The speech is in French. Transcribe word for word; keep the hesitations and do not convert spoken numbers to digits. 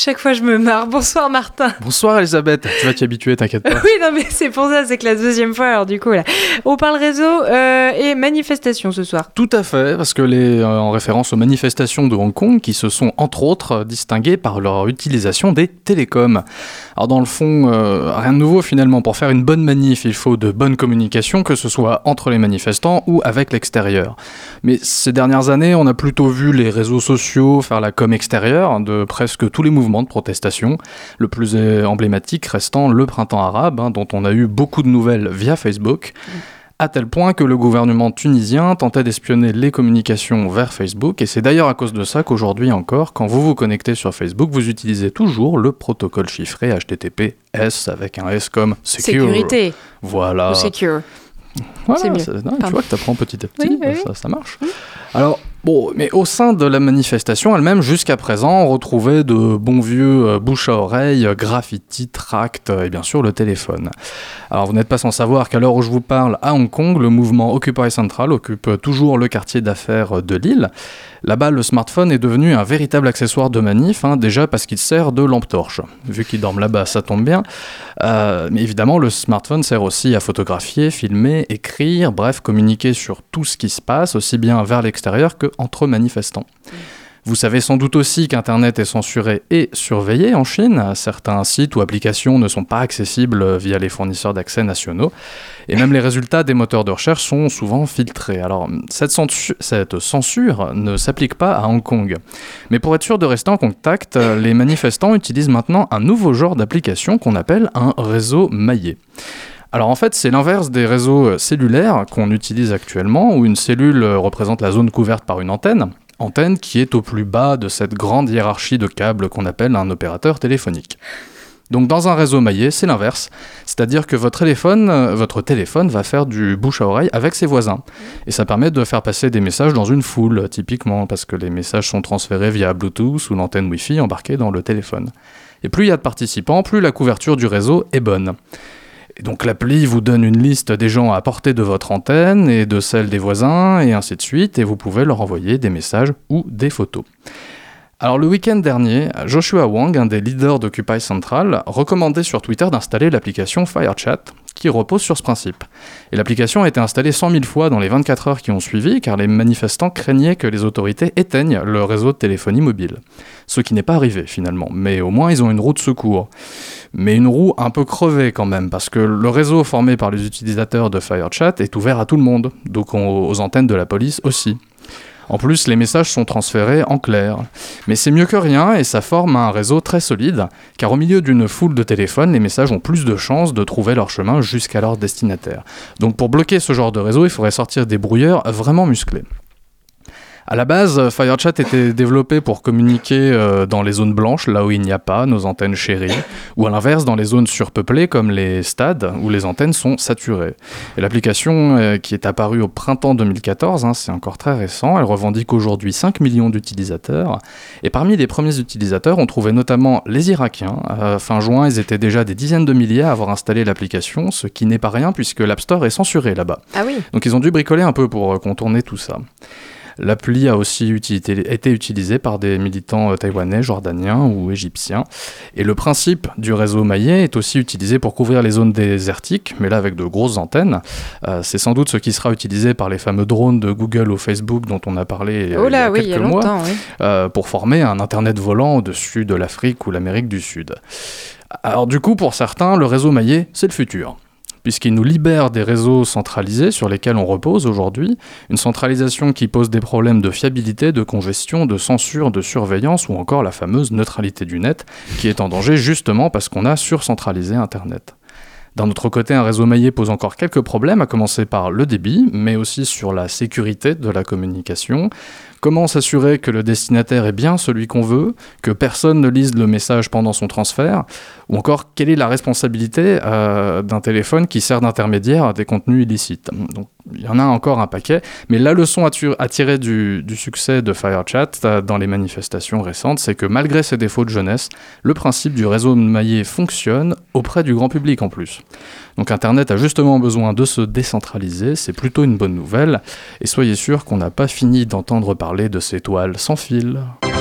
Chaque fois, je me marre. Bonsoir, Martin. Bonsoir, Elisabeth. Tu vas t'y habituer, t'inquiète pas. Oui, non, mais c'est pour ça, c'est que la deuxième fois, alors du coup, là, on parle réseau euh, et manifestation ce soir. Tout à fait, parce que les, euh, en référence aux manifestations de Hong Kong, qui se sont entre autres distinguées par leur utilisation des télécoms. Alors dans le fond, euh, rien de nouveau finalement. Pour faire une bonne manif, il faut de bonnes communications, que ce soit entre les manifestants ou avec l'extérieur. Mais ces dernières années, on a plutôt vu les réseaux sociaux faire la com extérieure de presque tous les mouvements de protestation, le plus emblématique restant le printemps arabe, hein, dont on a eu beaucoup de nouvelles via Facebook, mmh. à tel point que le gouvernement tunisien tentait d'espionner les communications vers Facebook, et c'est d'ailleurs à cause de ça qu'aujourd'hui encore, quand vous vous connectez sur Facebook, vous utilisez toujours le protocole chiffré H T T P S avec un S comme secure. Sécurité. Voilà. Ou secure. Voilà, c'est mieux. C'est, non, tu vois que tu apprends petit à petit, oui, oui, ça, oui. ça marche. Oui. Alors, bon, mais au sein de la manifestation elle-même, jusqu'à présent, on retrouvait de bons vieux euh, bouche à oreille, graffiti, tracts et bien sûr le téléphone. Alors, vous n'êtes pas sans savoir qu'à l'heure où je vous parle, à Hong Kong, le mouvement Occupy Central occupe toujours le quartier d'affaires de l'île. Là-bas, le smartphone est devenu un véritable accessoire de manif, hein, déjà parce qu'il sert de lampe torche. Vu qu'ils dorment là-bas, ça tombe bien. Euh, mais évidemment, le smartphone sert aussi à photographier, filmer, écrire, bref, communiquer sur tout ce qui se passe, aussi bien vers l'extérieur qu'entre manifestants. Mmh. Vous savez sans doute aussi qu'Internet est censuré et surveillé en Chine. Certains sites ou applications ne sont pas accessibles via les fournisseurs d'accès nationaux. Et même les résultats des moteurs de recherche sont souvent filtrés. Alors, cette censure, cette censure ne s'applique pas à Hong Kong. Mais pour être sûr de rester en contact, les manifestants utilisent maintenant un nouveau genre d'application qu'on appelle un réseau maillé. Alors en fait, c'est l'inverse des réseaux cellulaires qu'on utilise actuellement, où une cellule représente la zone couverte par une antenne. Antenne qui est au plus bas de cette grande hiérarchie de câbles qu'on appelle un opérateur téléphonique. Donc dans un réseau maillé, c'est l'inverse, c'est-à-dire que votre téléphone, euh, votre téléphone va faire du bouche à oreille avec ses voisins. Et ça permet de faire passer des messages dans une foule, typiquement, parce que les messages sont transférés via Bluetooth ou l'antenne Wi-Fi embarquée dans le téléphone. Et plus il y a de participants, plus la couverture du réseau est bonne. Et donc l'appli vous donne une liste des gens à portée de votre antenne et de celle des voisins, et ainsi de suite, et vous pouvez leur envoyer des messages ou des photos. Alors le week-end dernier, Joshua Wong, un des leaders d'Occupy Central, recommandait sur Twitter d'installer l'application FireChat, qui repose sur ce principe. Et l'application a été installée cent mille fois dans les vingt-quatre heures qui ont suivi, car les manifestants craignaient que les autorités éteignent le réseau de téléphonie mobile. Ce qui n'est pas arrivé finalement, mais au moins ils ont une roue de secours. Mais une roue un peu crevée quand même, parce que le réseau formé par les utilisateurs de FireChat est ouvert à tout le monde, donc aux antennes de la police aussi. En plus, les messages sont transférés en clair. Mais c'est mieux que rien et ça forme un réseau très solide, car au milieu d'une foule de téléphones, les messages ont plus de chances de trouver leur chemin jusqu'à leur destinataire. Donc pour bloquer ce genre de réseau, il faudrait sortir des brouilleurs vraiment musclés. À la base, FireChat était développé pour communiquer euh, dans les zones blanches, là où il n'y a pas nos antennes chéries, ou à l'inverse dans les zones surpeuplées comme les stades, où les antennes sont saturées. Et l'application, euh, qui est apparue au printemps deux mille quatorze, hein, c'est encore très récent, elle revendique aujourd'hui cinq millions d'utilisateurs, et parmi les premiers utilisateurs, on trouvait notamment les Irakiens. Euh, fin juin, ils étaient déjà des dizaines de milliers à avoir installé l'application, ce qui n'est pas rien puisque l'App Store est censuré là-bas. Ah oui. Donc ils ont dû bricoler un peu pour euh, contourner tout ça. L'appli a aussi utilité, été utilisée par des militants taïwanais, jordaniens ou égyptiens. Et le principe du réseau maillé est aussi utilisé pour couvrir les zones désertiques, mais là avec de grosses antennes. Euh, c'est sans doute ce qui sera utilisé par les fameux drones de Google ou Facebook dont on a parlé oh là, il y a oui, quelques il y a mois, longtemps, oui. euh, pour former un Internet volant au-dessus de l'Afrique ou l'Amérique du Sud. Alors du coup, pour certains, le réseau maillé, c'est le futur, puisqu'il nous libère des réseaux centralisés sur lesquels on repose aujourd'hui, une centralisation qui pose des problèmes de fiabilité, de congestion, de censure, de surveillance ou encore la fameuse neutralité du net, qui est en danger justement parce qu'on a surcentralisé Internet. D'un autre côté, un réseau maillé pose encore quelques problèmes, à commencer par le débit, mais aussi sur la sécurité de la communication. Comment s'assurer que le destinataire est bien celui qu'on veut, que personne ne lise le message pendant son transfert, ou encore quelle est la responsabilité euh, d'un téléphone qui sert d'intermédiaire à des contenus illicites. Donc, il y en a encore un paquet, mais la leçon à tirer du, du succès de FireChat dans les manifestations récentes, c'est que malgré ses défauts de jeunesse, le principe du réseau maillé fonctionne auprès du grand public en plus. Donc Internet a justement besoin de se décentraliser, c'est plutôt une bonne nouvelle, et soyez sûr qu'on n'a pas fini d'entendre parler de ces toiles sans fil.